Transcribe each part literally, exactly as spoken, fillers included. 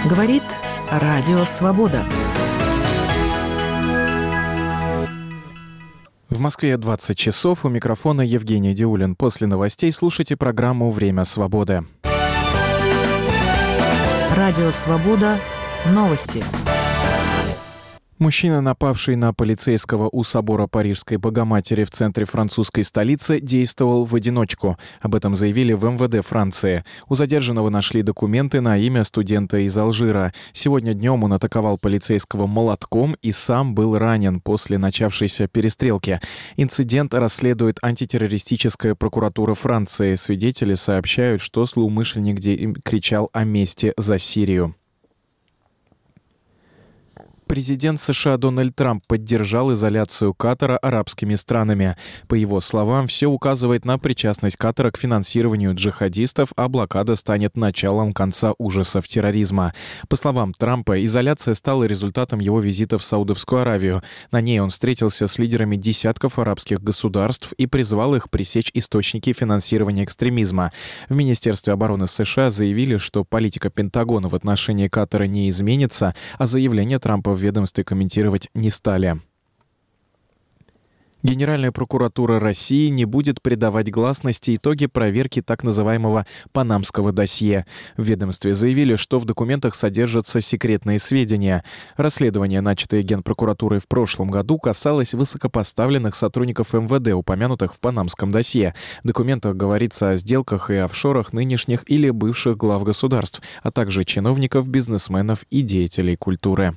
Говорит Радио Свобода. В Москве двадцать часов. У микрофона Евгений Диулин. После новостей слушайте программу «Время свободы». Радио Свобода. Новости. Мужчина, напавший на полицейского у собора Парижской Богоматери в центре французской столицы, действовал в одиночку. Об этом заявили в эм вэ дэ Франции. У задержанного нашли документы на имя студента из Алжира. Сегодня днем он атаковал полицейского молотком и сам был ранен после начавшейся перестрелки. Инцидент расследует антитеррористическая прокуратура Франции. Свидетели сообщают, что злоумышленник кричал о мести за Сирию. Президент США Дональд Трамп поддержал изоляцию Катара арабскими странами. По его словам, все указывает на причастность Катара к финансированию джихадистов, а блокада станет началом конца ужасов терроризма. По словам Трампа, изоляция стала результатом его визита в Саудовскую Аравию. На ней он встретился с лидерами десятков арабских государств и призвал их пресечь источники финансирования экстремизма. В Министерстве обороны США заявили, что политика Пентагона в отношении Катара не изменится, а заявление Трампа в ведомстве комментировать не стали. Генеральная прокуратура России не будет придавать гласности итоги проверки так называемого «панамского досье». В ведомстве заявили, что в документах содержатся секретные сведения. Расследование, начатое Генпрокуратурой в прошлом году, касалось высокопоставленных сотрудников эм вэ дэ, упомянутых в панамском досье. В документах говорится о сделках и офшорах нынешних или бывших глав государств, а также чиновников, бизнесменов и деятелей культуры.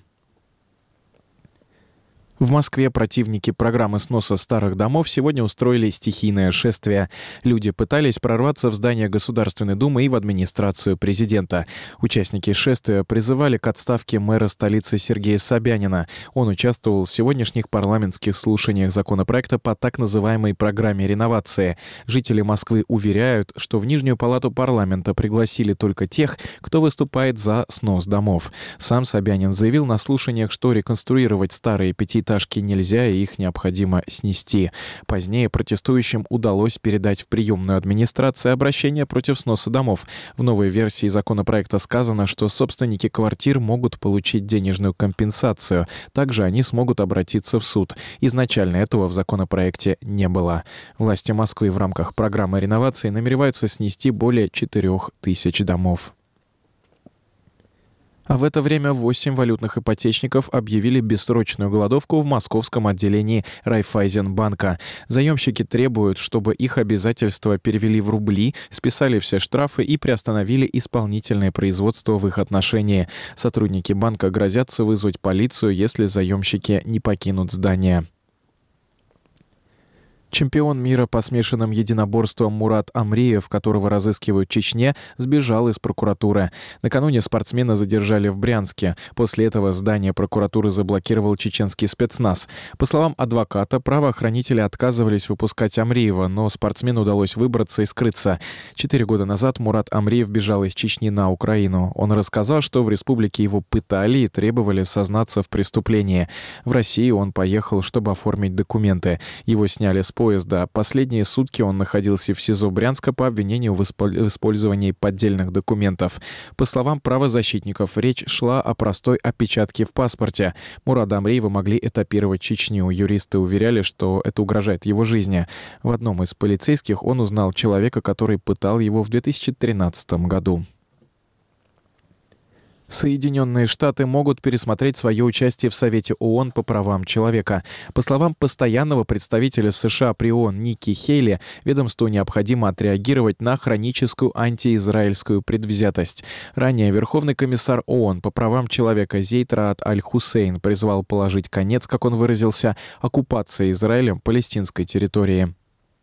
В Москве противники программы сноса старых домов сегодня устроили стихийное шествие. Люди пытались прорваться в здание Государственной Думы и в администрацию президента. Участники шествия призывали к отставке мэра столицы Сергея Собянина. Он участвовал в сегодняшних парламентских слушаниях законопроекта по так называемой программе реновации. Жители Москвы уверяют, что в Нижнюю палату парламента пригласили только тех, кто выступает за снос домов. Сам Собянин заявил на слушаниях, что реконструировать старые пятиэтажки нельзя и их необходимо снести. Позднее протестующим удалось передать в приемную администрацию обращение против сноса домов. В новой версии законопроекта сказано, что собственники квартир могут получить денежную компенсацию. Также они смогут обратиться в суд. Изначально этого в законопроекте не было. Власти Москвы в рамках программы реновации намереваются снести более четырех тысяч домов. А в это время восемь валютных ипотечников объявили бессрочную голодовку в московском отделении Райффайзенбанка. Заемщики требуют, чтобы их обязательства перевели в рубли, списали все штрафы и приостановили исполнительное производство в их отношении. Сотрудники банка грозятся вызвать полицию, если заемщики не покинут здание. Чемпион мира по смешанным единоборствам Мурат Амриев, которого разыскивают в Чечне, сбежал из прокуратуры. Накануне спортсмена задержали в Брянске. После этого здание прокуратуры заблокировал чеченский спецназ. По словам адвоката, правоохранители отказывались выпускать Амриева, но спортсмену удалось выбраться и скрыться. Четыре года назад Мурат Амриев бежал из Чечни на Украину. Он рассказал, что в республике его пытали и требовали сознаться в преступлении. В Россию он поехал, чтобы оформить документы. Его сняли с поезда. Последние сутки он находился в СИЗО Брянска по обвинению в использовании поддельных документов. По словам правозащитников, речь шла о простой опечатке в паспорте. Мурада Амриева могли этапировать Чечню. Юристы уверяли, что это угрожает его жизни. В одном из полицейских он узнал человека, который пытал его в две тысячи тринадцатом году. Соединенные Штаты могут пересмотреть свое участие в Совете ООН по правам человека. По словам постоянного представителя США при ООН Ники Хейли, ведомству необходимо отреагировать на хроническую антиизраильскую предвзятость. Ранее Верховный комиссар ООН по правам человека Зейд Раад Аль-Хусейн призвал положить конец, как он выразился, оккупации Израилем палестинской территории.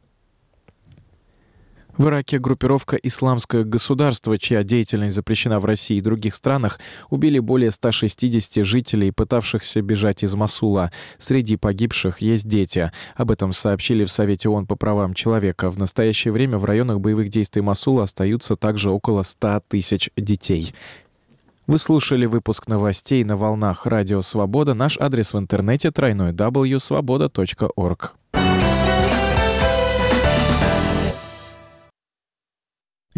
В Ираке группировка «Исламское государство», чья деятельность запрещена в России и других странах, убили более ста шестидесяти жителей, пытавшихся бежать из Мосула. Среди погибших есть дети. Об этом сообщили в Совете ООН по правам человека. В настоящее время в районах боевых действий Мосула остаются также около ста тысяч детей. Вы слушали выпуск новостей на волнах Радио Свобода. Наш адрес в интернете тройной дабл ю свобода точка орг.